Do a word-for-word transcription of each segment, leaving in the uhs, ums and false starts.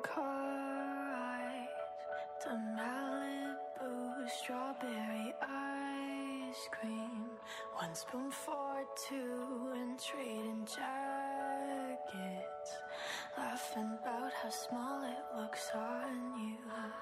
car ride to Malibu, strawberry ice cream, one spoon for two, and trading jackets, laughing about how small it looks on you.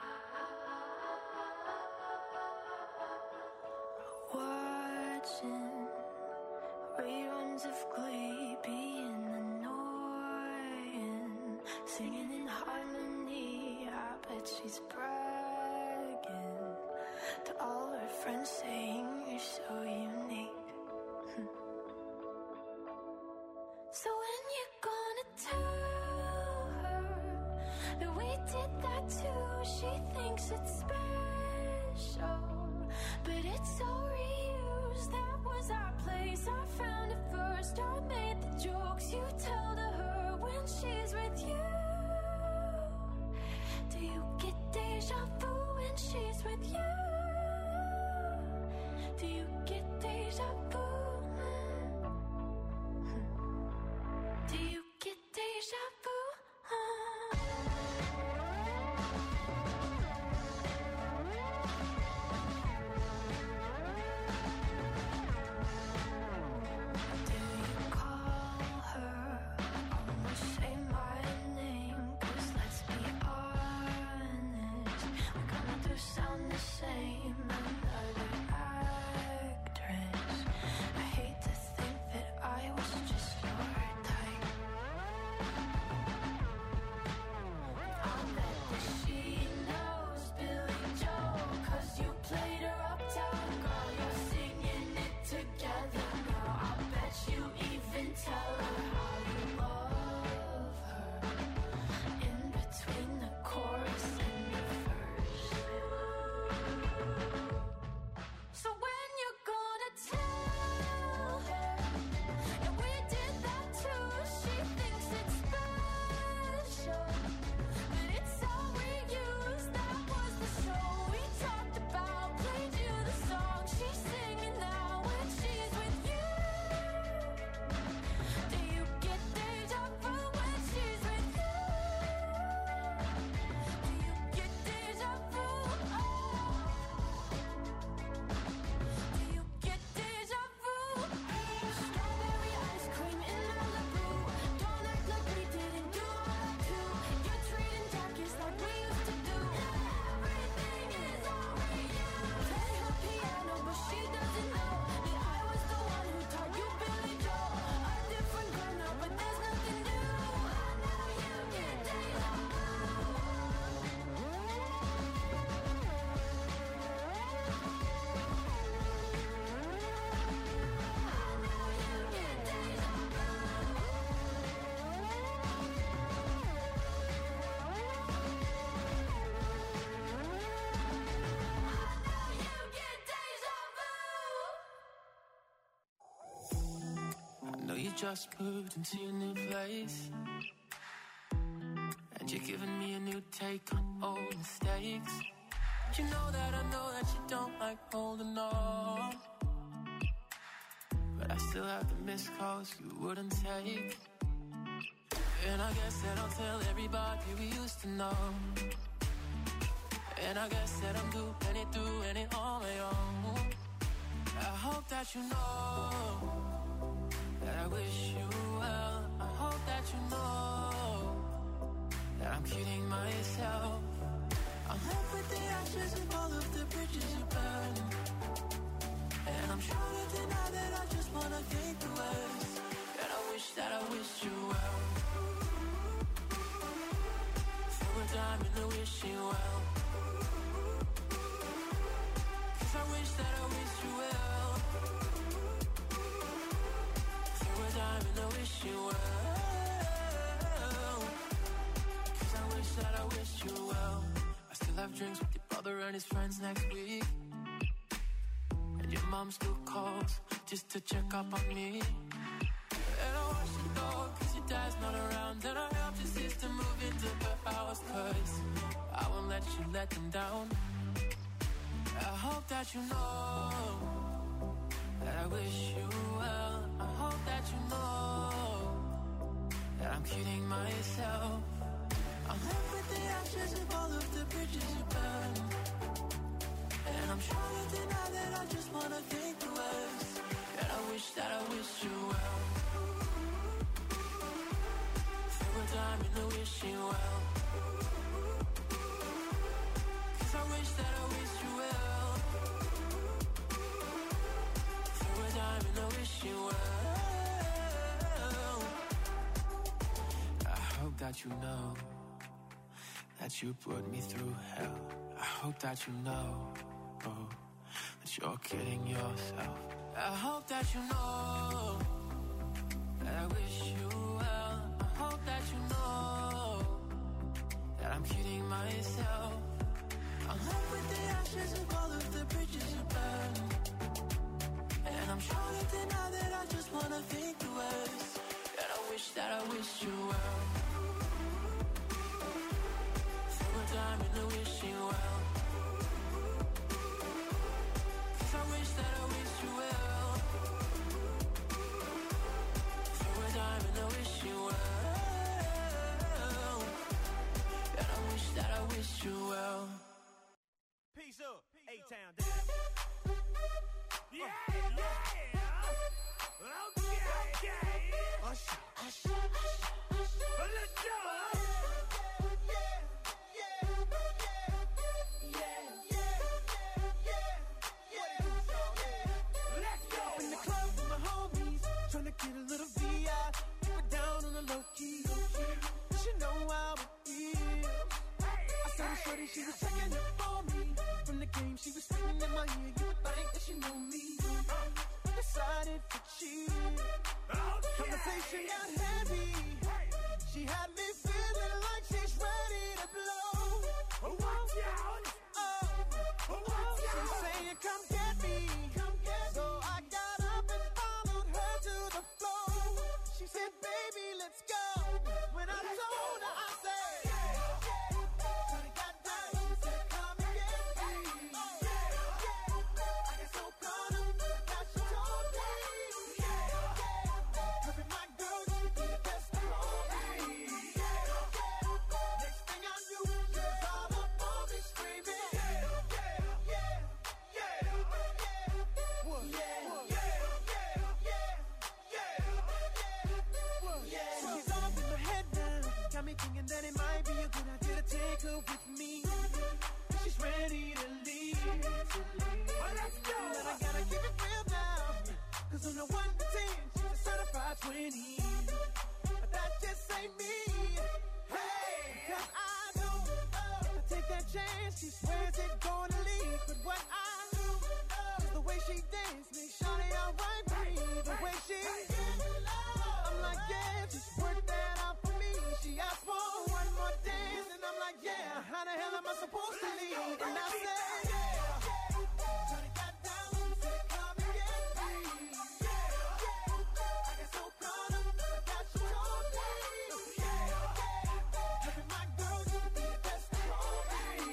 Watching reruns of Glee, being annoying, singing in harmony. I bet she's bragging to all her friends, saying you're so unique. So when you gonna tell her that we did that too? She thinks it's special, but it's so reused. That was our place, I found it first. I made the jokes you tell to her when she's with you. Do you get deja vu when she's with you? Do you get deja vu? Do you get deja vu? Just moved into your new place, and you're giving me a new take on old mistakes. You know that I know that you don't like holding on, but I still have the missed calls you wouldn't take. And I guess that I'll tell everybody we used to know, and I guess that I'm doing it, doing it on my own. I hope that you know that I wish you well. I hope that you know that I'm kidding myself. I'm left with the ashes of all of the bridges you burned, and I'm trying to deny that I just wanna think the worst. And I wish that I wished you well. Throw a dime in the wishing well, 'cause I wish that I wished you well. Time and I wish you well, 'cause I wish that I wished you well. I still have drinks with your brother and his friends next week, and your mom still calls just to check up on me. And I wash your dog 'cause your dad's not around, and I helped your sister move into her house 'cause I won't let you let them down. I hope that you know that I wish you well. I hope that you know that I'm kidding myself. I'm left with the ashes of all of the bridges you burned. And I'm trying to deny that I just wanna think the worst. And I wish that I wished you well. Throw a dime in the wishing well. Cause I wish that I wished you well. Throw a dime in the wishing well. I hope that you know that you put me through hell. I hope that you know, oh, that you're kidding yourself. I hope that you know that I wish you well. I hope that you know that I'm kidding myself. I'm left with the ashes of all of the bridges you burned. And I'm trying to deny that I just wanna think the worst. And I wish that I wished you well. Throw a dime in the wishing well. Cause I wish that I wished you well. Throw a dime in the wishing well. And I wish that I wished you well. Peace up, A-Town down. Yeah, yeah. Okay, okay. Hush, hush, hush, hush. Let's go. Yeah, yeah, yeah, yeah, yeah, yeah, yeah. Let's go. In the club with my homies, trying to get a little V I. Keep it down on the low key. She know how it feels. I saw the shorty, she was checking up on me. From the game, she was spitting in my ear. You would think that she knew me. Decided to cheat. Conversation got heavy. She had me feeling like she's ready to blow. Watch out! Oh, she's saying, "Come get me." So I got up and followed her to the floor. She said, "Baby, let's go." When I told her, I said, "Shorty got down." She said, "Come and get me." I get so caught up that she told me, "Baby, my girl, you be the best for me." Next thing I knew, she was all up on me screaming, "Yeah, yeah, yeah, yeah, what? Yeah, yeah, yeah, yeah, yeah. She's all up in my head now, got me thinking that it might be a good idea to take her with me. She's ready to leave. Well, let's go. But I gotta keep it real now, cause on the one to ten, she's a certified twenty. But that just ain't me. Hey, cause I know uh, if I take that chance, she swears it's gonna leave. But what I do is the way she dance makes Shawty alright with me. The way she I'm like, yeah, just work that out for me. She asked for one more dance, and I'm like, yeah, how the hell am I supposed to leave? And I said, yeah. Shawty got down, said, "Come and get me." I get so caught up that she told me, "Baby, my girl, you be the best for me."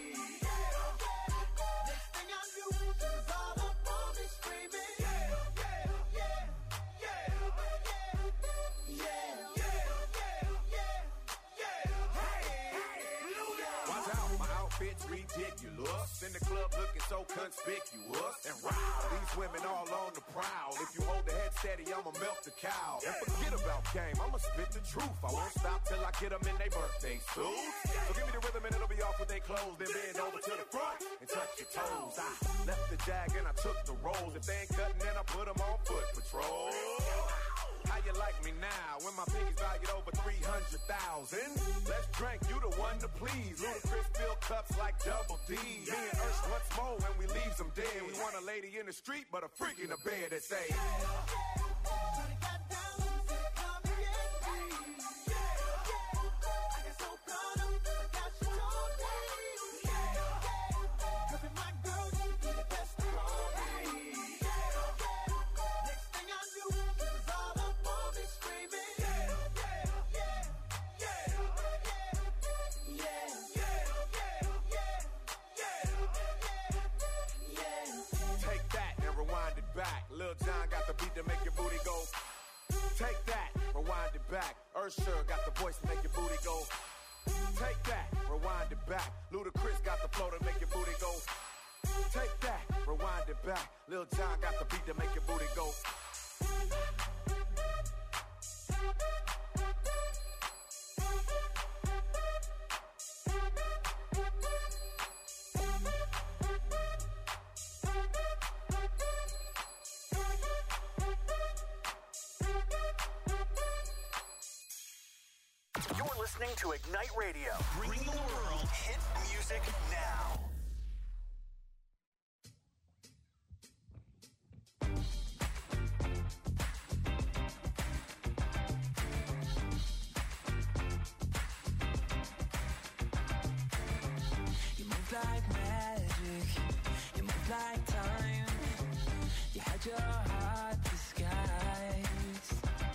Next thing I knew, she was all up on me screaming, "Yeah, yeah, yeah, yeah, yeah, yeah, yeah, yeah." Watch out, my outfit's ridiculous. In the club looking so conspicuous. And wow, these women all on the prowl. If you hold the head steady, I'ma melt the cow. And forget about game, I'ma spit the truth. I won't stop till I get them in their birthday suits. So give me the rhythm and it'll be off with their clothes. Then bend over to the front and touch your toes. I left the jag and I took the rolls. If they ain't cutting, then I put them on foot patrol. How you like me now when my pinky's valued over three hundred thousand? Let's drink, you the one to please. Ludacris fill cups like double D. Me and Ursh once more when we leaves them dead. We want a lady in the street, but a freak in the bed that say, Shawty got down, said, "Come and get me." I get so caught up that she told me, "Baby, my girl, you be the best for me." Next thing I knew, she was all up on me screaming, "Yeah, yeah, yeah, yeah, yeah, yeah, yeah, yeah." take that and rewind it back. Lil Jon got the beat to make your booty go. Take that, rewind it back. Ursher got the voice to make your booty go. Take that, rewind it back. Ludacris got the flow to make your booty go. Take that, rewind it back. Lil Jon got the beat to make your booty go. You're listening to Ignite Radio. Bringing the world hit music now. You move like magic, you move like time. You had your heart disguised.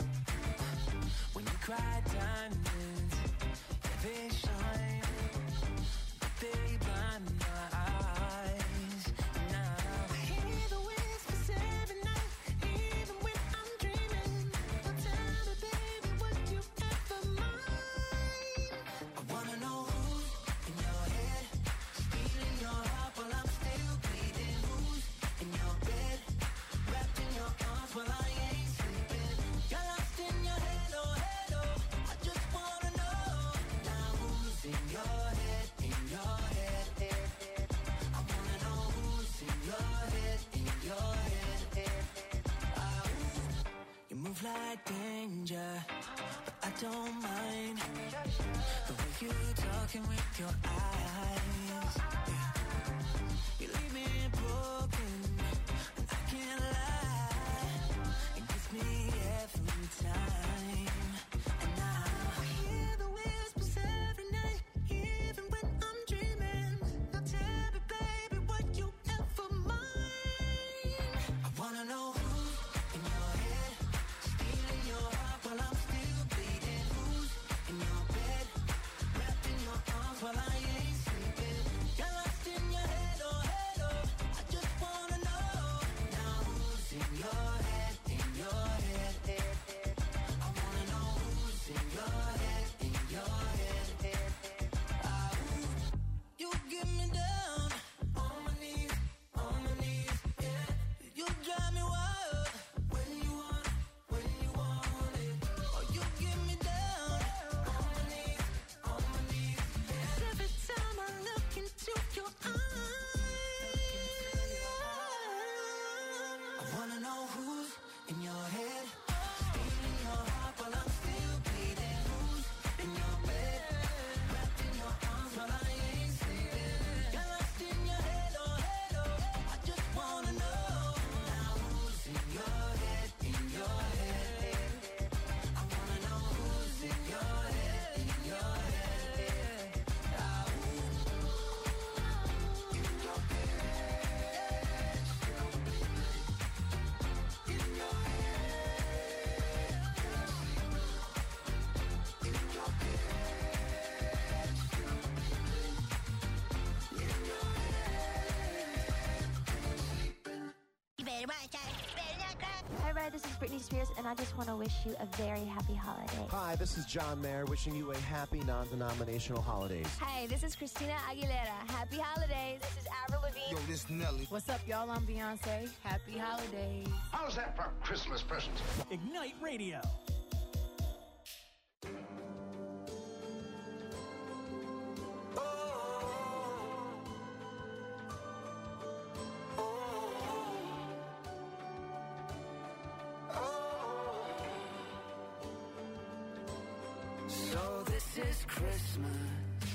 When you cry diamonds, yeah, they shine, but they blind my eyes. Now I hear the whispers every night, even when I'm dreaming. Don't tell me, baby, would you ever mind? I wanna know who's in your head, stealing your heart while I'm still bleeding. Who's in your bed, wrapped in your arms while I ain't sleeping. You're lost in your head, oh head, oh. I just wanna know now who's in your head, in your head, head, head. I wanna know who's in your head, in your head, head, head. Ah, ooh. You move like danger, but I don't mind the way you talking with your eyes. Yeah. You leave me broken, and I can't lie. It gets me every time. And now I hear the whispers every night, even when I'm dreaming. Now tell me, baby, would you ever mind? I wanna know who's in your head, stealing your heart while I'm still bleeding. Who's in your bed, wrapped in your arms while I ain't sleeping. You're lost in your head, oh head, oh. I just wanna know now who's in your head, in your head, head, head. I wanna know who's in your head, in your head, head, head. Ah, ooh. You get me down on my knees, on my knees, yeah. You drive me wild when you want, when you want it. Oh, you get me down on my knees, on my knees, yeah. Every time I look into your eyes, I wanna know who's in your head, stealing your heart while I'm still bleeding. Who's in your bed, wrapped in your arms while I ain't sleeping. You're lost in your head, oh head, oh. I just wanna know now who's in your head, in your head, head, head. I wanna know who's in your head, in your head, head. Ah, ooh. In your head, still bleeding. In your head, in your head, still bleeding. In your head, sleeping. Hi, Red. This is Britney Spears, and I just want to wish you a very happy holiday. Hi, this is John Mayer wishing you a happy non-denominational holidays. Hey, this is Christina Aguilera. Happy holidays. This is Avril Lavigne. Yo, this Nelly. What's up, y'all? I'm Beyonce. Happy holidays. How's that for Christmas present? Ignite Radio. So this is Christmas,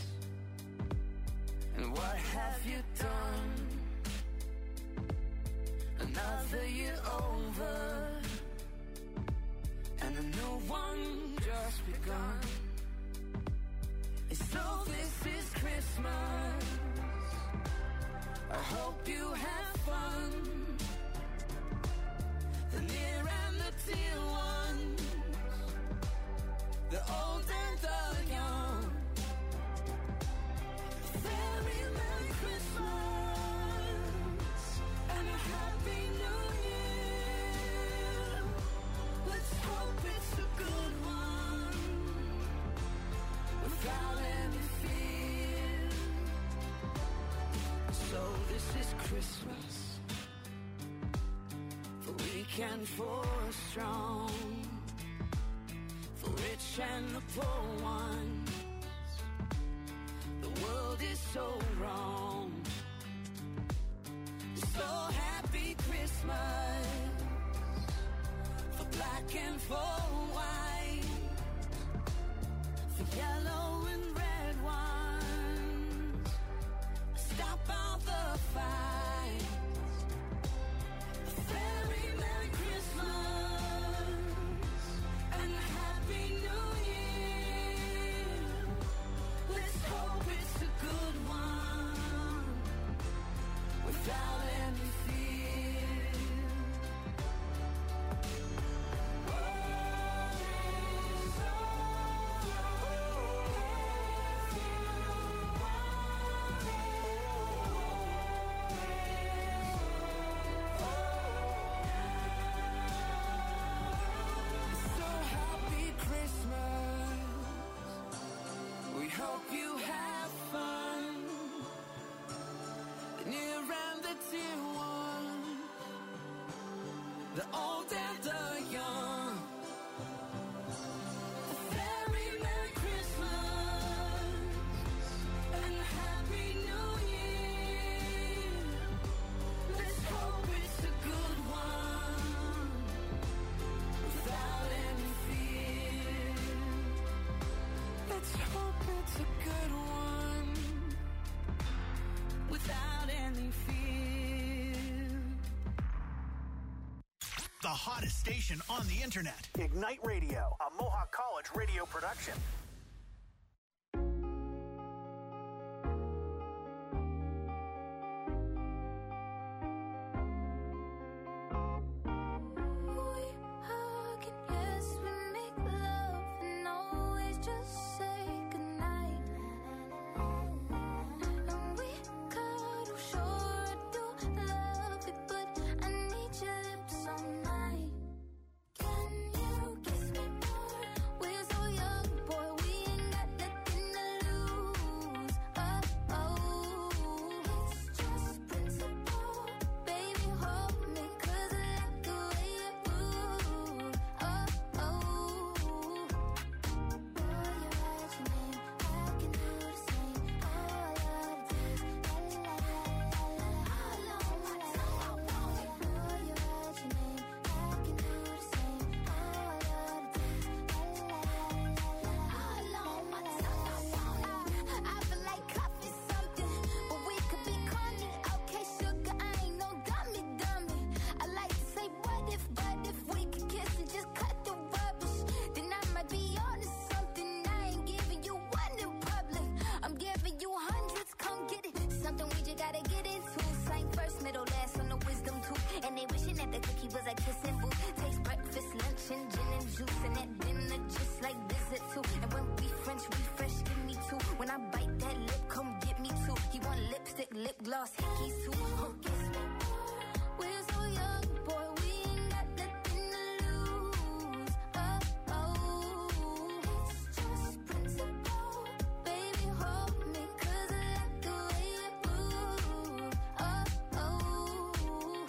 and what have you done? Another year over, and a new one just begun. And so this is Christmas, I hope you have fun. The near and the dear ones, the old and the young. Very Merry Christmas and a Happy New Year. Let's hope it's a good one without any fear. and for strong, for rich and the poor ones. The world is so wrong. So happy Christmas, for black and for white, for yellow and red ones. Stop all the fights. A very Merry Christmas and a Happy New Year. Let's hope it's a good one without any fear. So happy Christmas. We hope you have fun. The near and the dear ones, the old and the young. A very Merry Christmas and a Happy New Year. Let's hope it's a good one without any fear. Let's hope it's a good one without any fear. The hottest station on the internet. Ignite Radio, a Mohawk College radio production. We hug and yes, we make love and always just say goodnight. And we cuddle, sure I do love it, but I need your lips all night. Can you kiss me more? We're so young, boy, we ain't got nothing to lose. Oh, oh, it's just principle. Baby, hold me, 'cause I like the way you move. Oh, oh, boy, you write your name, I can do the same. Oh, I love the taste, la la la la la la. All on my tongue, I want it. Boy, you write your name, I can do the same. Oh, I love the taste, la la la la la. All on my tongue, I want it. I feel like coffee something, but we could be corny. Okay, sugar, I ain't no dummy, dummy. I like to say what if, but if we could kiss and just cut the rubbish, then I might be onto something. I ain't giving you one in public, I'm giving you hundreds. Come get it, something we just gotta get into. Same first, middle, last on the wisdom tooth. And they wishing that the cookie was a kissing booth. Taste breakfast, lunch, and gin and juice, and that dinner just like visit too. And when we French refresh, give me two. When I bite that lip, come get me two. He want lipstick, lip gloss, hickeys too. Oh, kiss me more. We're so young, boy, we ain't got nothing to lose. Oh, oh, it's just principle. Baby, hold me, 'cause I like the way you move. Oh, oh, boy,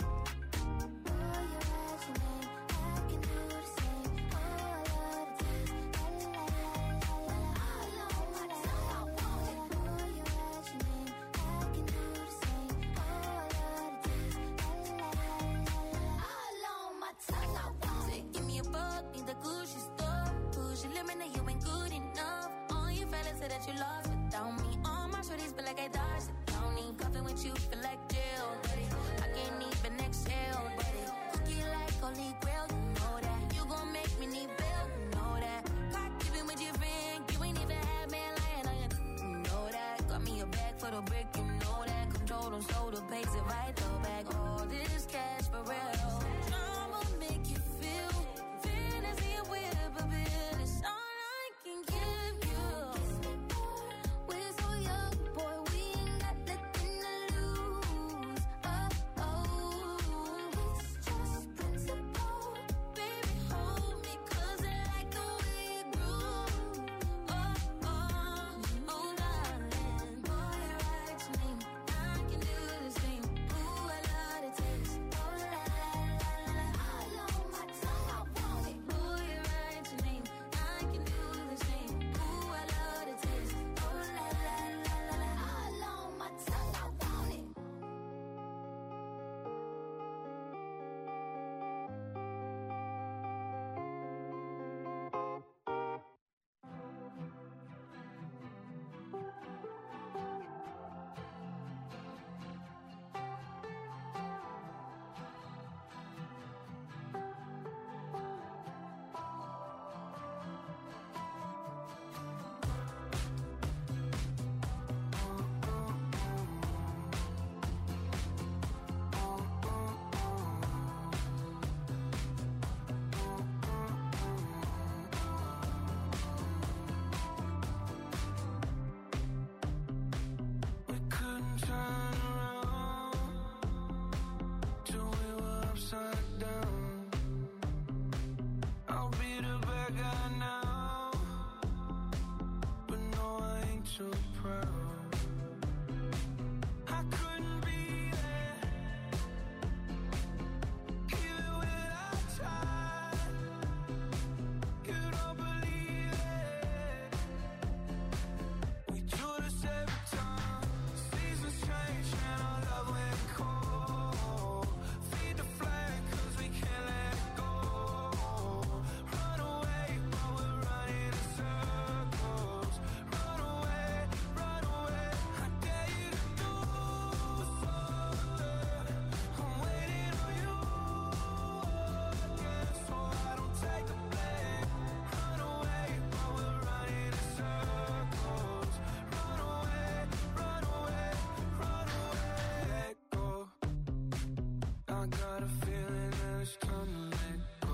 you write your name, I can do the same. Oh, I love the taste, la la la la la. All on my tongue, I want it. Boy, you write your name, I can do the same. Oh, I love the taste, la la la la la. All on my tongue, I want it. Give me a buck in the Gucci store. Push your limit, now you ain't good enough. All your fellas say that you lost without me. All my shorties feel like I dodged the county. Coughing with you feel like jail, daddy. I can't even exhale, daddy. Cookie like holy grail, you know that. You gon' make me need bail, you know that. Cock giving with your friend, you ain't even had man lying on you, you know that. Got me a bag for the brick, you know that. Control them, so the pays it right, though back. All this cash for real. I'ma make you feel fantasy and whip a bill. It's all I can give you. Kiss me more. got a feeling that it's time to let go.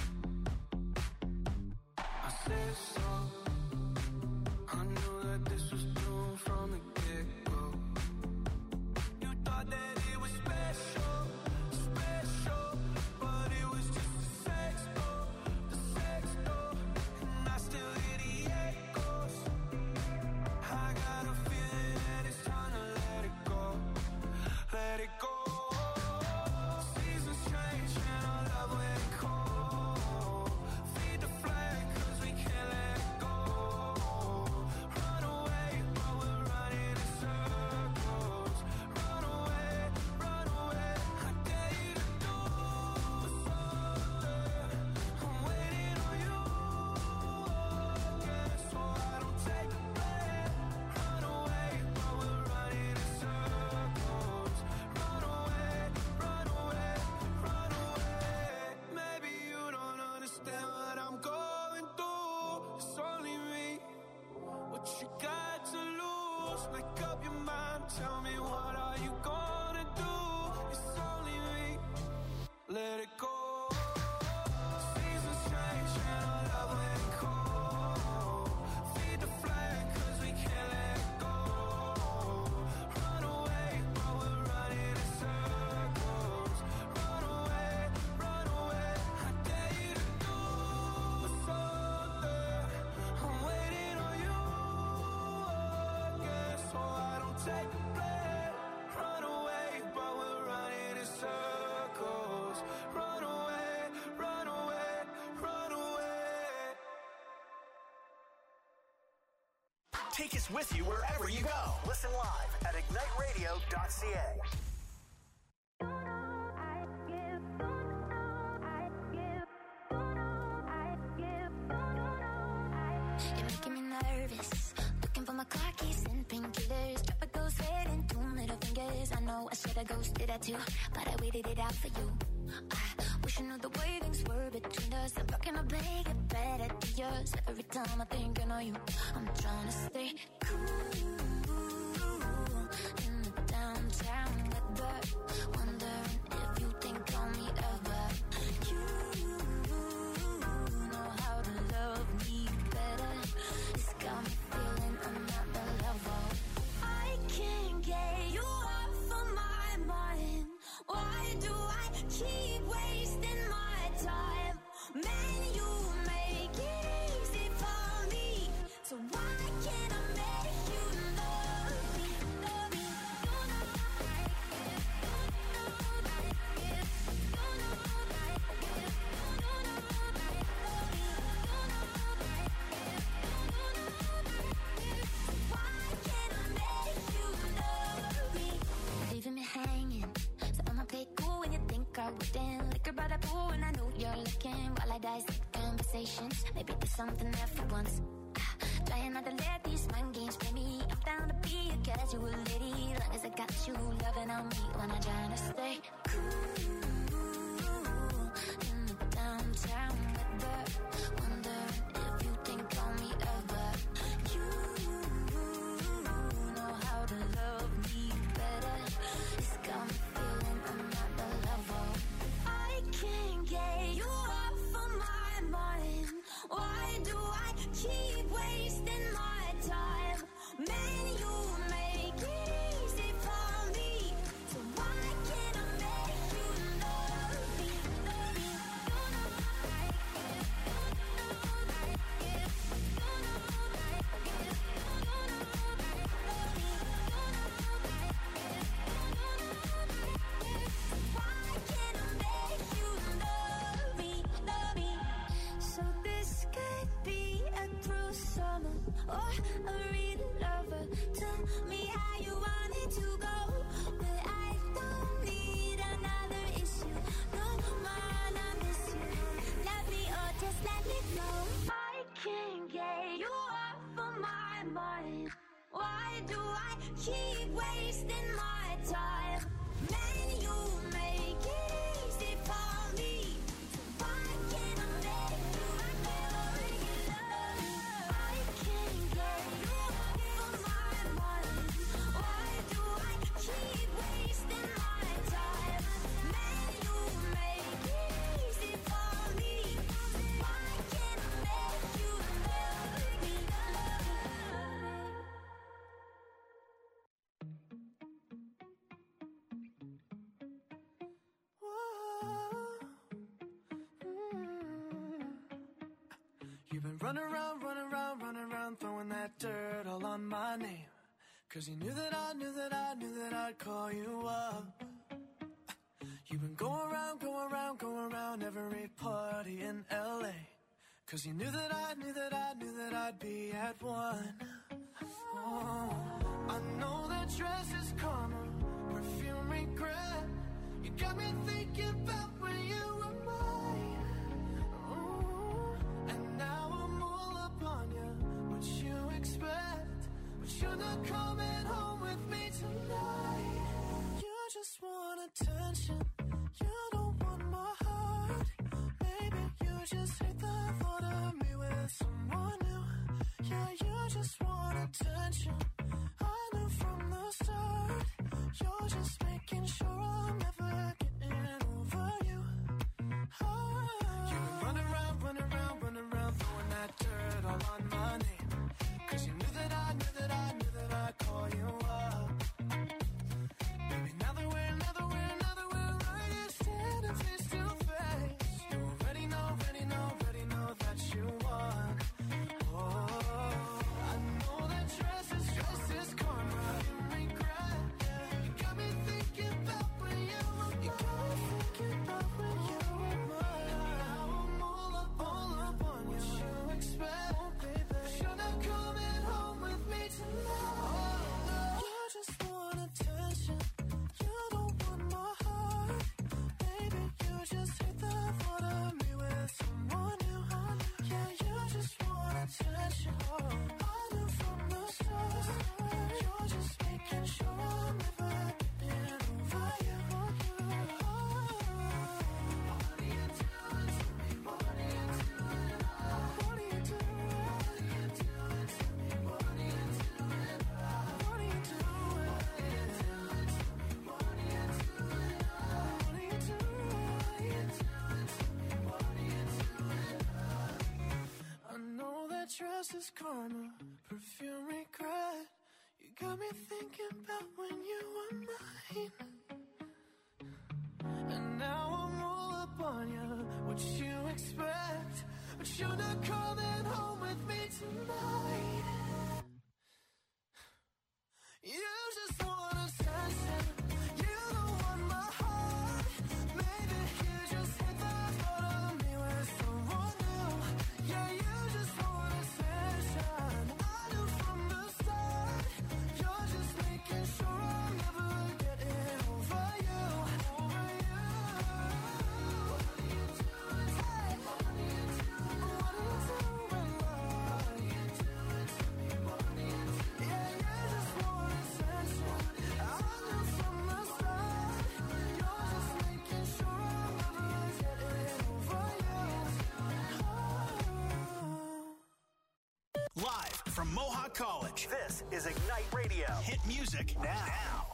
I said so. I knew that this was doomed from the get-go. You thought that it was special, special, but it was just a sex door, the sex door, and I still hear the echoes. I got a feeling that it's time to let it go, let it go. Seasons change and our love let it go. Feed the flag 'cause we can't let it go. Run away, but we're running in circles. Run away, run away. I dare you to do something. I'm waiting on you again, so I don't take the blame. Run away, but we're running in circles. Run away, run away, run away. Maybe you don't understand what I'm going through. It's only me. What you got to lose? Make up your mind. Tell me, what are you gonna do? It's only me. Let it go. Seasons change and our love let it go. Feed the flag 'cause we can't let it go. Run away, but we're running in circles. Run away, run away. I dare you to do something. I'm waiting on you again, so I don't take the blame. Run away, but we're running in circles. Run away, run away, run away. Take us with you wherever you go. Listen live at ignite radio dot c a. You're making me nervous. Looking for my car keys and painkillers. Drop a ghost head and two middle fingers. I know I should have ghosted that too, but I waited it out for you. I wish I knew the way things were between us. I'm talking a big, get better to yours. Every time I think I know you, I'm trying to stay cool in the downtown weather. Wondering if you think on me ever. You know how to love me better. It's got me feeling I'm not the level. I can't get you off of my mind. Why do I keep wasting my time? Man, you make it easy for me. So why can't I make you love me? Love me. You know I get, you know I get, you know I get, you know I love me. You know I get, you know I get. Why can't I make you love me? Leaving me hanging. So I'ma play cool when you think I wouldn't. Liquor by the pool and I know you're looking. While I dissect conversations, maybe there's something there for once. Ah, trying not to let these mind games play me. I'm down to be a casual lady, long as I got you loving on me. When I'm trying to stay cool in the downtown weather. Wondering if you think on me ever. You know how to love me better. It's got me feeling I'm not the level. I can't get you off of my mind. Why do I keep wasting my time? Man, you make it easy for me. So why can't I make you love me? Love me. You know I get, you know I get, you know I get, you know I love me. You know I get, you know I get. Why can't I make you love me? Love me. So this could be a true summer or a real lover. Tell me how you want it to go, but I don't need another issue. No man, I miss you. Love me or just let me go. I can't get you off of my mind. Why do I keep wasting my time? Man, you make it easy for me. So why can't I make you love me? I can't get you off of my mind. Why do I keep wasting my time? Man, you run around, run around, run around, throwing that dirt all on my name. Cause you knew that I knew that I knew that I'd call you up. You've been going around, going around, going around every party in L A. Cause you knew that I knew that I knew that I'd be at one. Oh, I know that dress is karma, perfume regret. You got me thinking about when you were mine. Oh, and now I'm all up on you. What you expect? But you're not coming home with me tonight. You just want attention. You don't want my heart. Maybe you just hate the thought of me with someone new. Yeah, you just want attention. I knew from the start. You're just making sure I'm never getting over you. Oh. You run around, run around, run around, throwing that dirt all on my name. Cause you knew that I knew that I knew that I'd call you up. Baby, now that we're, now that we're, now that we're right here standing face to face, you already know, already know, already know that you won. Oh, I know that dress is, dress is karma, you regret. Yeah. You got me thinking about when you were mine. You got me thinking about when you were mine. Now I'm all up, all up on you. What you expect, oh, baby? You're not coming home with me tonight. Oh, you just want attention. You don't want my heart. Baby, you just hate the thought of me with someone new. Yeah, you just want attention. I knew from the start. You're just making sure I'm never getting over you. Oh, what are you doing to me? What are you doing? What are you doing? What are you doing to me? What are you doing? What are you doing? What are you doing to me? What are you doing? What are you doing? What are you doing to me? What are you doing? I know that dress is karma, perfume regret. You got me thinking about when you were mine. And now I'm all up on you. What you expect? But you're not coming home with me tonight. You just want attention. You don't want my heart. Maybe you just hate the thought of me with someone new. Yeah, you just want attention. I knew from the start. You're just making sure I'm never getting over you. Over you. What are you doing? Hey, what are you doing? What are you doing? What are you doing to me? What are you doing? Yeah, you just want attention. I knew from the start. You're just making sure I'm never getting over you. Live from Mohawk College, this is Ignite Radio. Hit music now.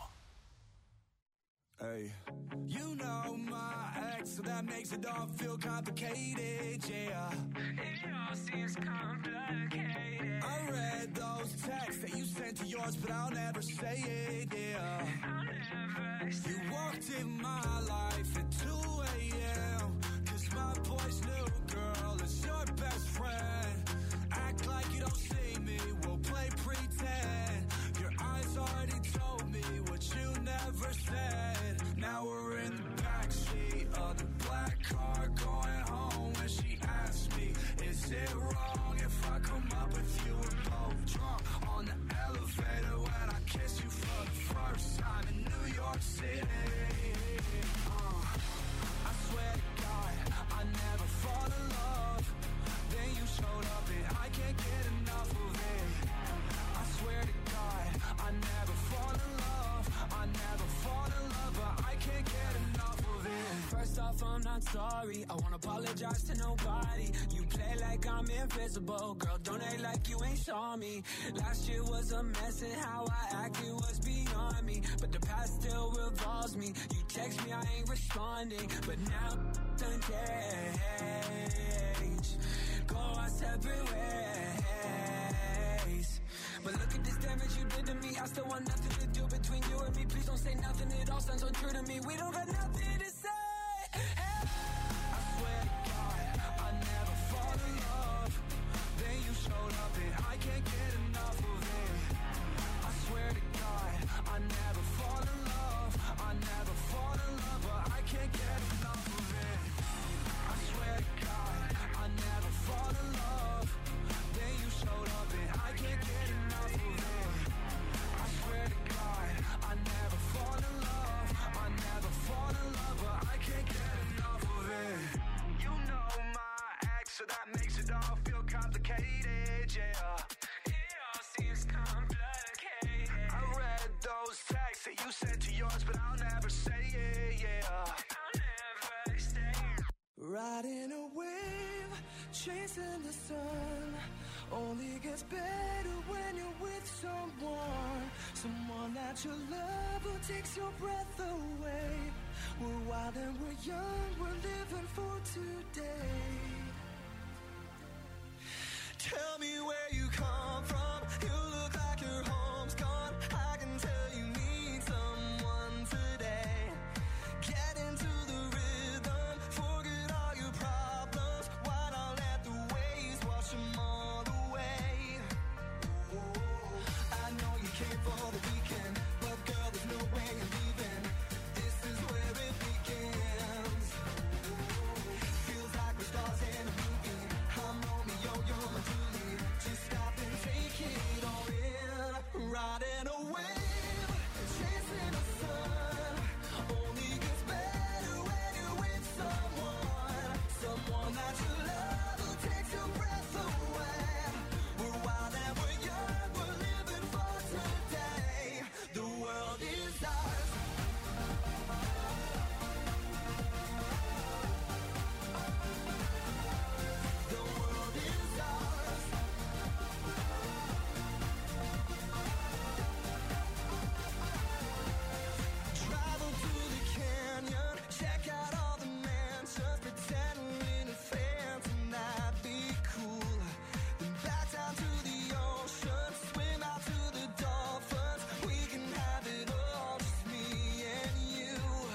Hey, you know my ex, so that makes it all feel complicated, yeah. It all seems complicated. I read those texts that you sent to yours, but I'll never say it, yeah. I'll never say you walked in my life at two a.m. Cause my boy's new girl is your best friend. Act like you don't see me, we'll play pretend. Your eyes already told me what you never said. Now we're in the backseat of the black car going home. When she asked me, is it wrong if I come up with you and both drunk on the elevator when I kiss you for the first time in New York City? Uh, I swear to God, I never fall in love. Then you showed up and I can't get enough of it. I swear to God, I never fall in love. I never fall in love, but I can't get enough of it. First off, I'm not sorry. I won't apologize to nobody. You play like I'm invisible. Girl, don't act like you ain't saw me. Last year was a mess and how I acted was beyond me. But the past still revolves me. You text me, I ain't responding. But now done change. Go our separate ways. But look at this damage you did to me. I still want nothing to do between you and me. Please don't say nothing, it all sounds untrue to me. We don't got nothing to say. Hey. I swear to God, I never fall in love. Then that makes it all feel complicated, yeah. It all seems complicated. I read those texts that you sent to yours, but I'll never say it, yeah. I'll never say it. Riding a wave, chasing the sun, only gets better when you're with someone. Someone that you love who takes your breath away. We're wild and we're young, we're living for today. Tell me where you come from, you look like your home's gone. I can tell you need someone today. Get into the rhythm, forget all your problems. Why not let the waves wash them all away? I know you came for the weekend, but girl, there's no way you're leaving. This is where it begins. Feels like we're stars in a movie. I'm Romeo, you're my Julie. Just stop and take it all in. Riding a wave, chasing the sun. Only gets better when you're with someone. Someone that you love who takes your breath away. We're wild and we're young, we're living for today. The world is ours. The world is ours. Travel to the canyon, check out all the mansions, pretend we're in advance and that'd be cool. Then back down to the ocean, swim out to the dolphins. We can have it all, just me and you.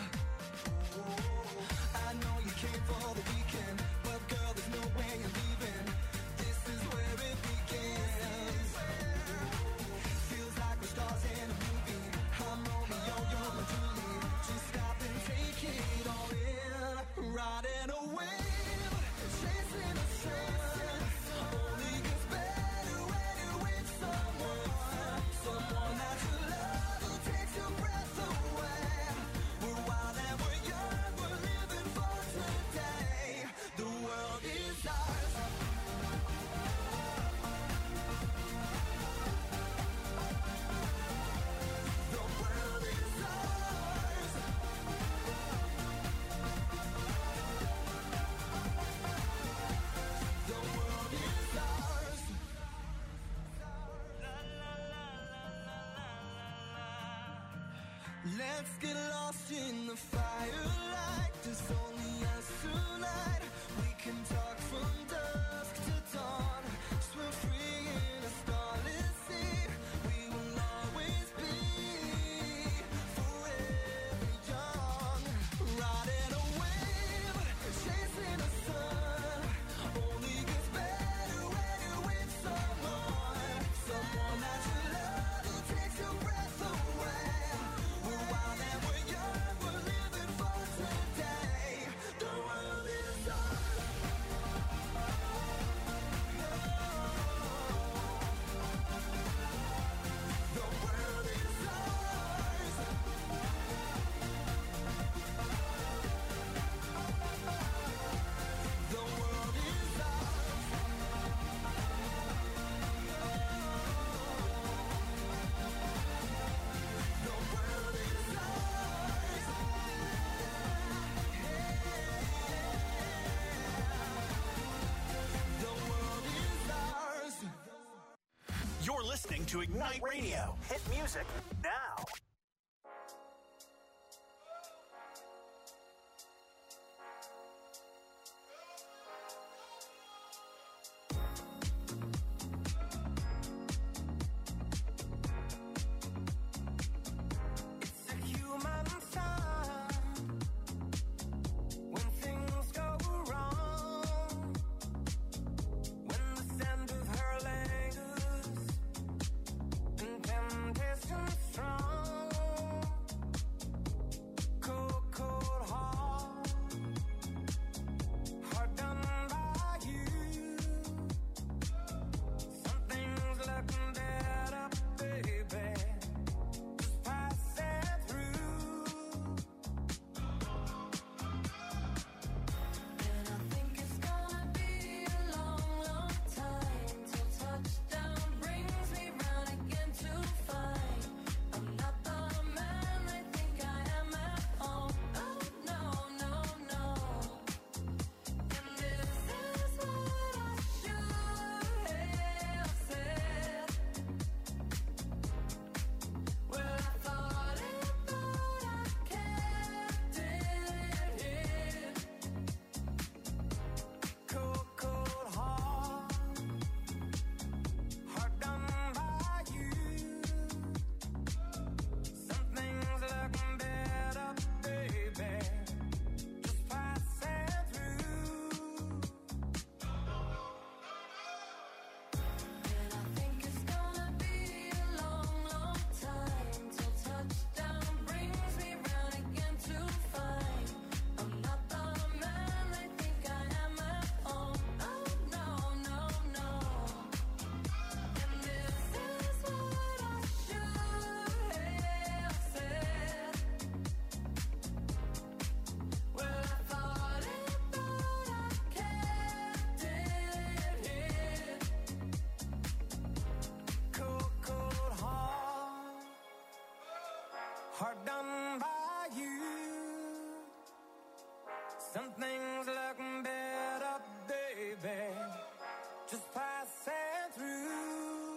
I know you came for the weekend, but girl, there's no way you're leaving. This is where it begins. Feels like we're stars in a movie. I'm Romeo, you're my Julie. Just stop and take it all in. Riding a wave, chasing the sun. Only gets better when you're with someone. Someone that you love who takes your breath away. We're wild and we're young, we're living for today. The world is ours. The world is ours. The world is ours. Let's get lost in the firelight. There's only us tonight. We can talk from dusk to dawn. Swim free in a starless sea. We will always be forever young. Riding a wave, chasing the sun. Only gets better when you're with someone. Someone that you love who takes your breath away. We're wild and we're young, we're living for today. The world is ours. The world is ours. The world is ours. The world is ours. The world is ours. You're listening to Ignite Radio. Hit music now. It's a human sign when things go wrong. When the scent of her lingers and temptation strong. hard done by you. Some things look better, baby, just passing through.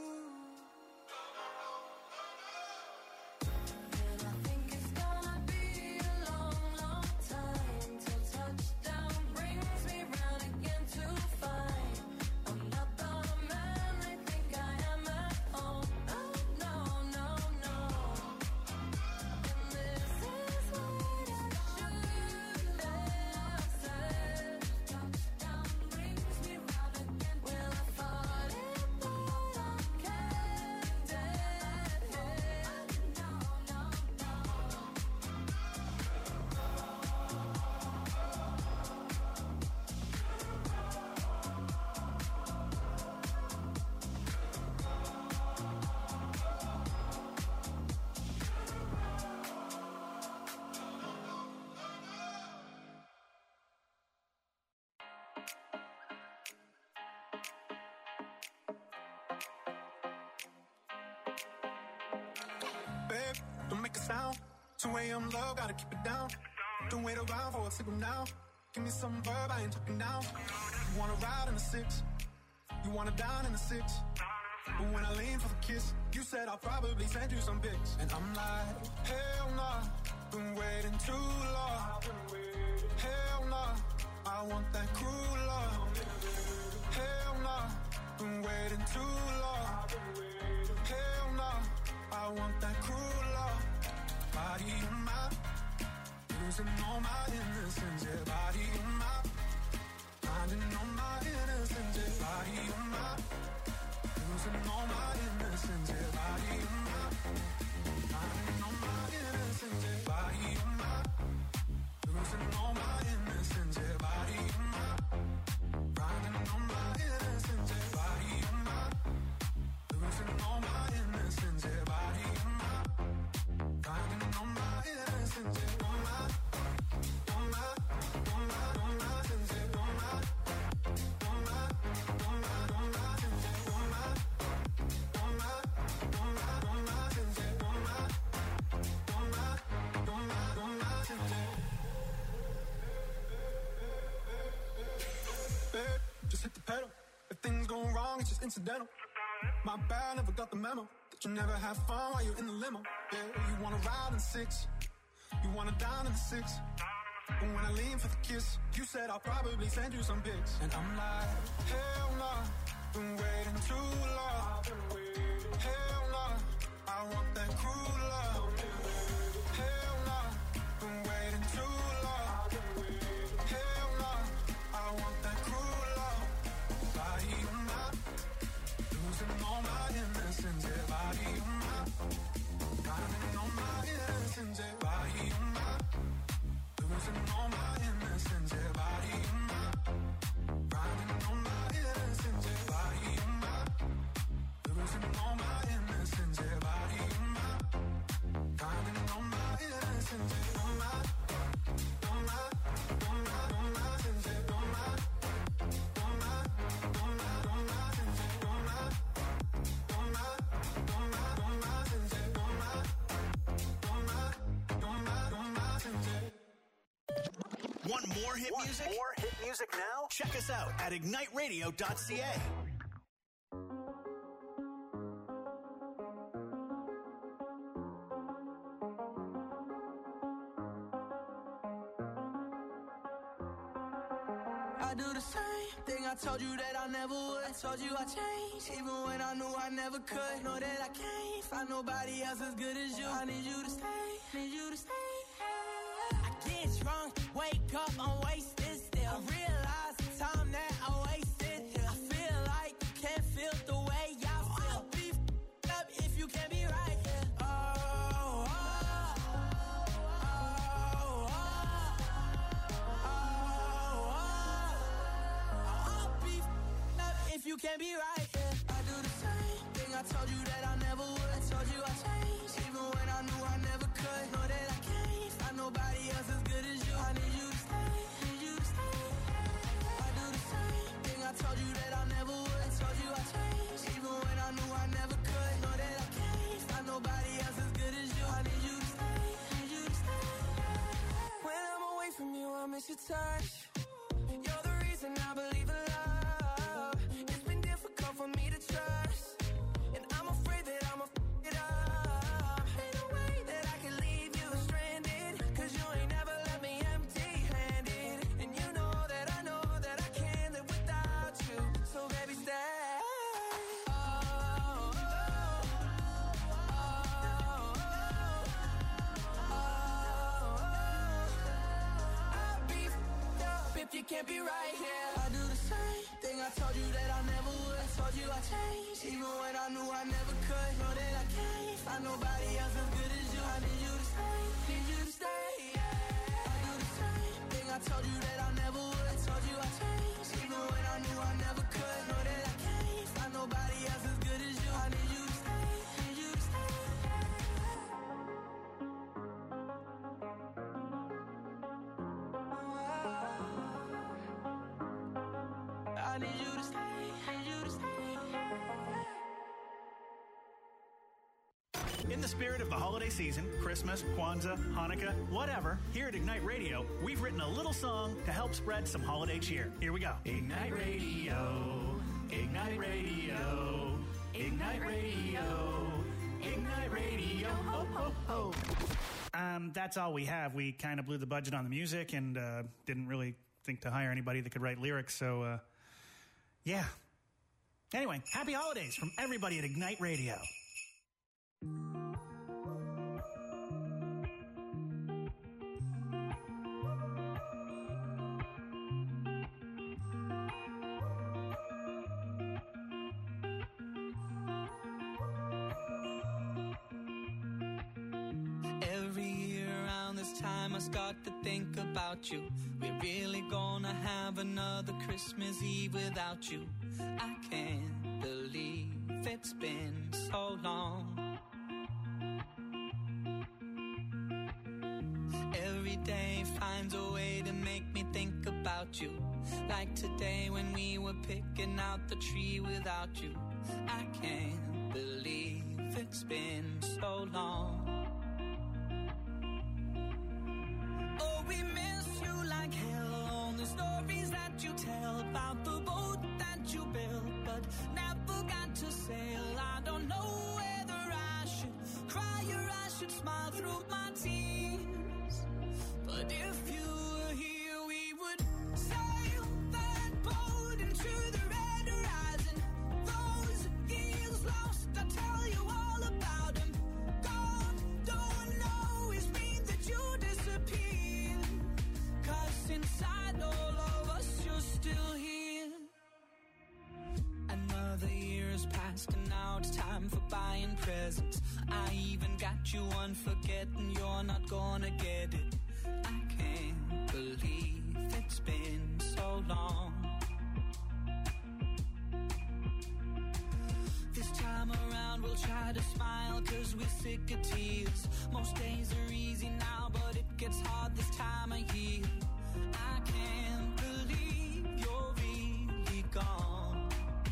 Babe, don't make a sound. two a.m. low, gotta keep it down. Don't wait around for a signal now. Give me some verb, I ain't talking now. You wanna ride in the six, you wanna dine in the six. But when I lean for the kiss, you said I'll probably send you some pics. And I'm like, hell nah, been waiting too long. Hell nah, I want that cruel love. Hell nah, been waiting too long. Hell nah, I want that cruel love. Body on my, losing all my innocence. Yeah, body on my, finding all my innocence. Yeah, body on my, losing all my innocence. Yeah, body on my, finding all my innocence. Yeah, body on my, losing all my innocence. Yeah, body on my, finding all my innocence. Yeah, body on my, losing all my innocence. Yeah, body on my, finding all my innocence. Yeah, on my, on my, on my, on my innocence. Yeah, on my, on my, on my, on my innocence. Yeah, on my, on my, on my, on my innocence. Yeah, on my, on my, on my, on my innocence. Babe, just hit the pedal. If things go wrong, it's just incidental. My bad, never got the memo that you never have fun while you're in the limo. Yeah, you wanna ride in six, you wanna dine in the six. But when I lean for the kiss, you said I'll probably send you some pics. And I'm like, hell nah, been waiting too long. Hell nah, I want that cruel love. Hell nah, been waiting too long. Hell nah, I want that cruel love. Body on my, losing all my innocence. Yeah, body on my, finding all my innocence. Yeah, body on my, losing all my innocence. Yeah, body on my, finding all my innocence. Yeah, body on my, losing all my innocence. Yeah, body on my, finding all my innocence. Yeah, on my, on my, on my, on my innocence. Yeah, on my, on my, on my, on my innocence. Yeah, on my, on my, on my, on my innocence. Yeah, on my, on my, on my, on my innocence. Yeah. Want more hit Want music? more hit music now? Check us out at ignite radio dot c a. I do the same thing I told you that I never would. I told you I changed, even when I knew I never could. Know that I can't find nobody else as good as you. I need you to stay, need you to stay. I get drunk, wake up, I'm wasted still. I realize the time that I wasted here. I feel like you can't feel the way I feel. I'll be f***ed up if you can't be right here. Oh, oh, oh, oh, oh, oh. I'll be f***ed up if you can't be right here. I do the same thing I told you that I never would. I told you I changed, even when I knew I never could. Know that I can't find nobody else as good as you. I need you to stay, need you to stay. I do the same thing I told you that I never would. I told you I changed, even when I knew I never could. Know that I can't find nobody else as good as you. I need you to stay, touch. You're the reason I believe in love. It's been difficult for me to trust, and I'm afraid that I'ma f*** it up. Ain't no way that I can leave you stranded, cause you ain't never left me empty-handed. And you know that I know that I can't live without you. So baby, stay. If you can't be right here, I do the same thing I told you that I never would. I told you I changed, even when I knew I never could. Know that I can't find nobody else as good as you. I need you to stay, need you to stay, yeah. I do the same thing I told you that I never would. I told you I changed, even when I knew I never could. Know that I can't find nobody else as good as you. I need you to stay, need you to stay, I need you to stay, need you to stay. In the spirit of the holiday season, Christmas, Kwanzaa, Hanukkah, whatever, here at Ignite Radio, we've written a little song to help spread some holiday cheer. Here we go. Ignite Radio, Ignite Radio, Ignite Radio, Ignite Radio, ho, ho, ho. Um, that's all we have. We kind of blew the budget on the music and uh, didn't really think to hire anybody that could write lyrics, so... Uh, Yeah. Anyway, happy holidays from everybody at Ignite Radio. Every year around this time I start to think about you. We're really gonna have another Christmas Eve without you. I can't believe it's been so long. Every day finds a way to make me think about you. Like today when we were picking out the tree without you. I can't believe it's been so long. Oh, we miss you like hell on the stories that you tell about the boat that you built but never got to sail. I don't know whether I should cry or I should smile through my tears. But if you were here, we would sail that boat into the red horizon. Those years lost, I'll tell you all about them. Gone, don't always mean that you disappeared. Cause inside all of us, you're still here. Another year has passed and now it's time for buying presents. I even got you one, forgetting you're not gonna get it. I can't believe it's been so long. This time around we'll try to smile cause we're sick of tears. Most days are easy now but it gets hard this time of year. I can't believe you're really gone.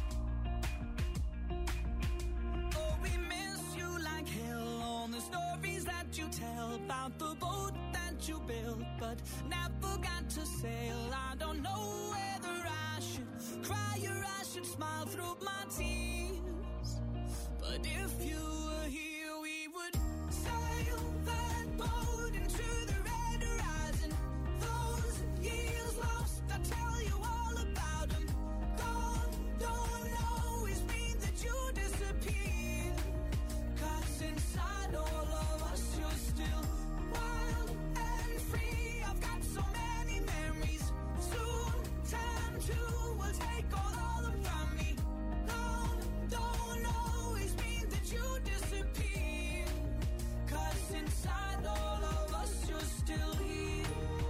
Oh, we miss you like hell on the stories that you tell about the boat that you built but never got to sail. I don't know whether I should cry or I should smile through my tears. But if you were here, we would sail that boat into the red horizon. Those years lost, I'll tell you all about them. Gone, don't always mean that you disappeared. Cause inside all of us, you're still wild and free. I've got so many memories. Soon, time too will take all of them from me. Gone, don't always mean that you disappeared. Cause inside all of us, you're still here.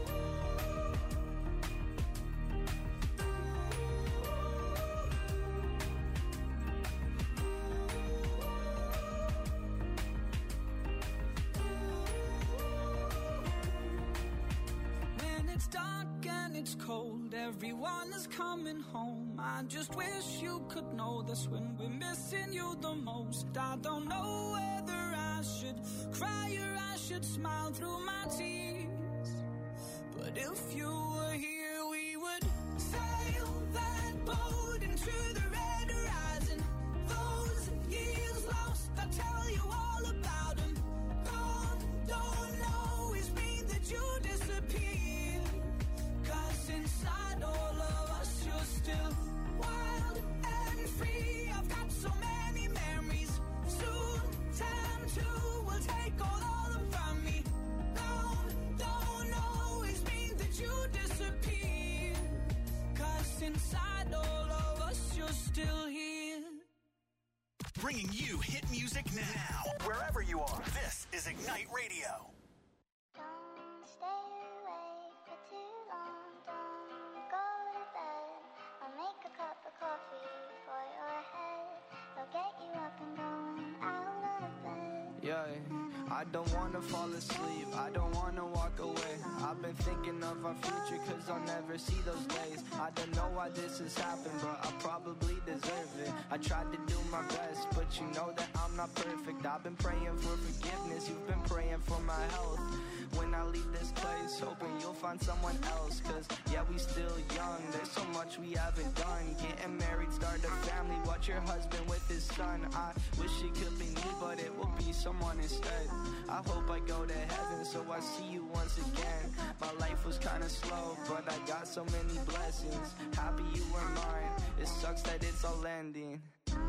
When it's dark and it's cold, everyone is coming home. I just wish you could know this when we're missing you the most. I don't know whether I should cry or I should smile through my tears. But if you were here, we would sail that boat into the red horizon. Those years lost, I'll tell you all about them. Gone don't always mean that you disappear. 'Cause inside all of us, you're still wild and free. I've got so many memories. Soon, time too will take all of them from me. Gone don't always mean that you disappear. 'Cause inside all of us, you're still here. Bringing you hit music now, wherever you are. This is Ignite Radio. Don't stay awake for too long. Don't go to bed. I'll make a cup of coffee for your head. They'll get you up and going out of bed. Yeah, I don't wanna fall asleep, I don't wanna walk away. I've been thinking of our future, 'cause I'll never see those days. I don't know why this has happened, but I probably deserve it. I tried to do my best, but you know that I'm not perfect. I've been praying for forgiveness, you've been praying for my health. When I leave this place, hoping you'll find someone else. 'Cause yeah, we still young, there's so much we haven't done. Getting married, start a family, watch your husband with his son. I wish it could be me, but it will be someone instead. I hope I go to heaven, so I see you once again. My life was kinda slow, but I got so many blessings. Happy you were mine, it sucks that it's all ending.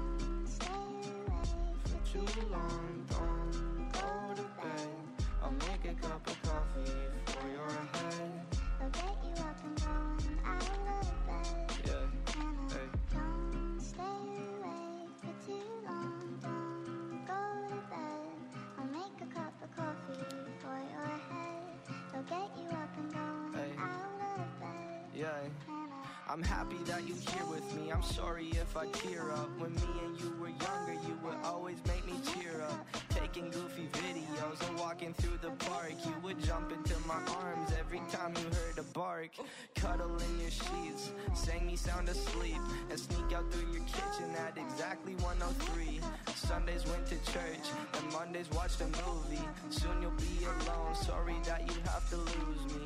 For too long, don't go to bed. I'll make a cup of coffee for your head. They'll get you up and going out of bed. Yeah, hey. Don't stay awake for too long. Don't go to bed. I'll make a cup of coffee for your head. They'll get you up and going Hey. out of bed. Yeah, I'm happy that you're here with me. I'm sorry if I tear up. When me and you were younger, you would always make me cheer up. Taking goofy videos and walking through the park, you would jump into my arms every time you heard a bark. Cuddle in your sheets, sang me sound asleep, and sneak out through your kitchen at exactly one oh three. Sundays went to church, and Mondays watched a movie. Soon you'll be alone, sorry that you have to lose me.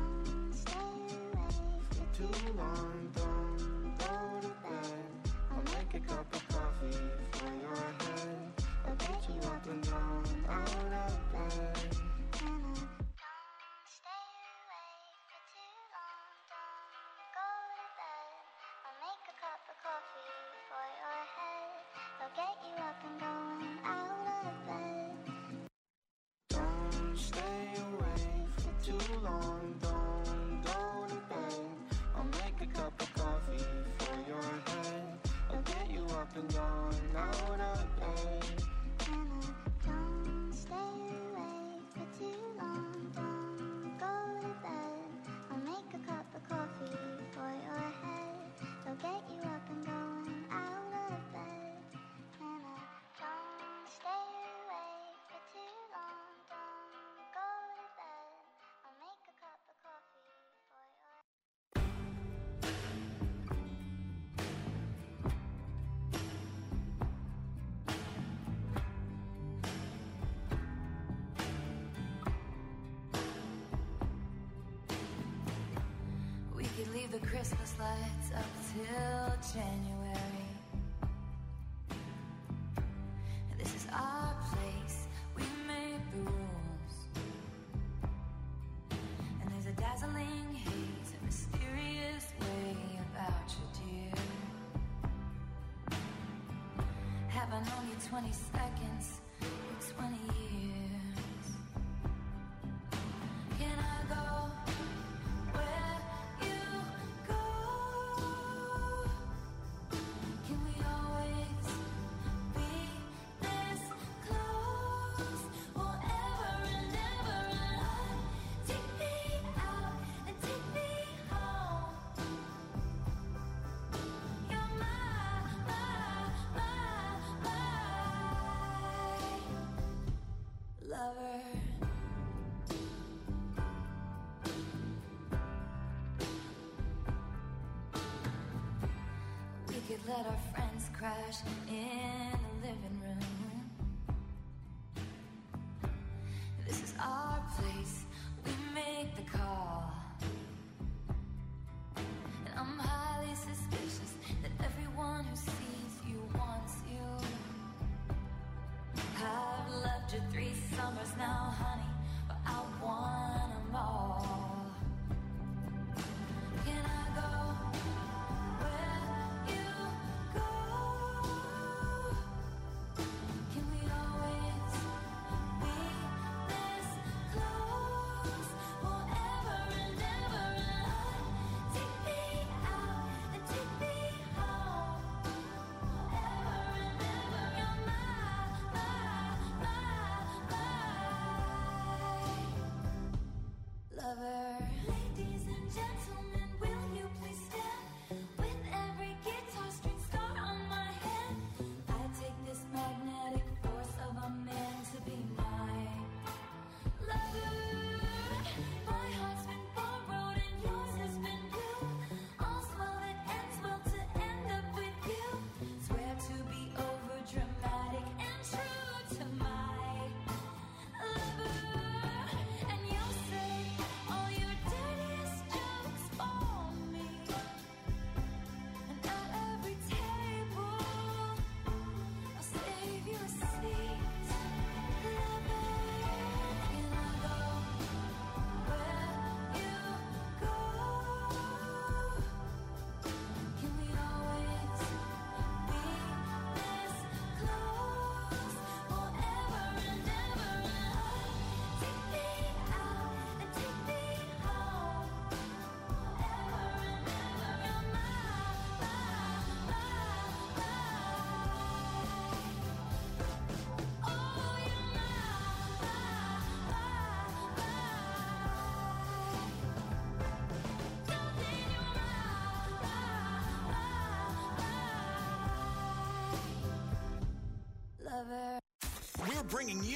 For too long, don't go to bed. I'll make a cup of coffee for your head. I'll get you up and down, out of bed. Don't stay awake for too long. Don't go to bed. I'll make a cup of coffee for your head. They'll get you up and going out of bed. Don't stay awake for too long, don't go to bed. I'll make a cup of coffee for your head. I'll get you up and down, out of bed. Don't stay awake for too long. Don't go to bed. I'll make a cup of coffee for your head. They'll get you up and going out of bed. And I don't stay awake for too long. Don't go to bed. I'll make a cup of coffee for your We could leave the Christmas lights up till January. And this is our place, we make the rules. And there's a dazzling haze, a mysterious way about you, dear. Have I known you twenty seconds or twenty years? Can I go where you go? Can we always be this close? Forever and ever and on. Take me out and take me home. You're my, my, my, my lover. We could let our friends crash in the living room. This is our place, we make the call.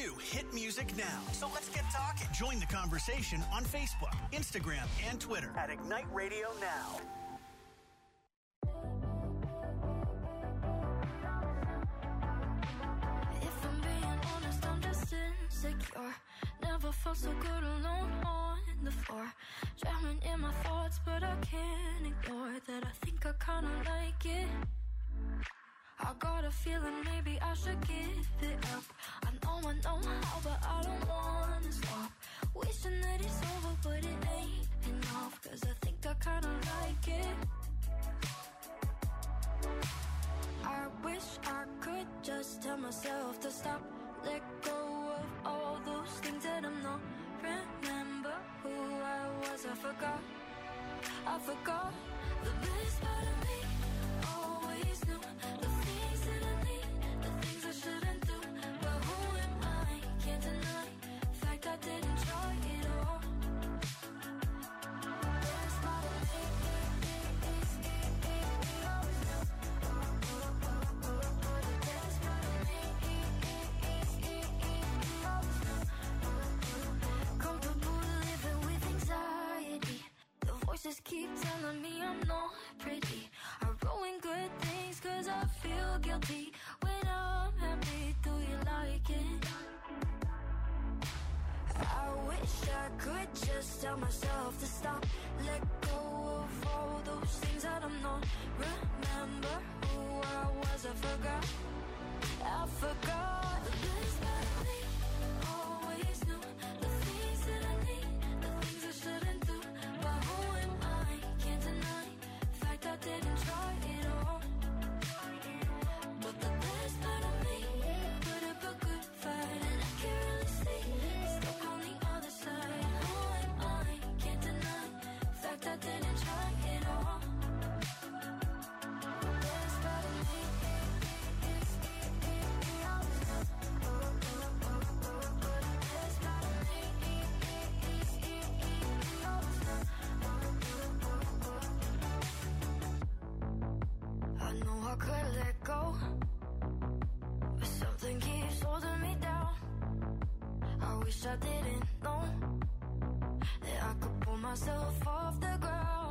new hit music now. So let's get talking. Join the conversation on Facebook, Instagram, and Twitter at Ignite Radio Now. If I'm being honest, I'm just insecure. Never felt so good alone on the floor. Drowning in my thoughts, but I can't ignore that. I think I kinda like it. I got a feeling maybe I should give it up. I know I know how, but I don't wanna stop. Wishing that it's over, but it ain't enough. Cause I think I kinda like it. I wish I could just tell myself to stop. Let go of all those things that I'm not. Remember who I was, I forgot. I forgot the best part of me. Always knew the things that I need, the things I shouldn't do. But who am I? Can't deny the fact I didn't try it all. Best part of me. Just keep telling me I'm not pretty. I ruin good things cause I feel guilty. When I'm happy, do you like it? I wish I could just tell myself to stop. Let go of all those things that I'm not. Remember who I was, I forgot. I forgot the best part of me. Always knew the things that I need, the things I shouldn't do. But who am I? Can't deny the fact I didn't try it all. But the best part of me put up a good fight, and I can't really see it's stuck on the other side. Who am I? Can't deny the fact I didn't try it all. The best part of me. I know I could let go, but something keeps holding me down. I wish I didn't know that I could pull myself off the ground.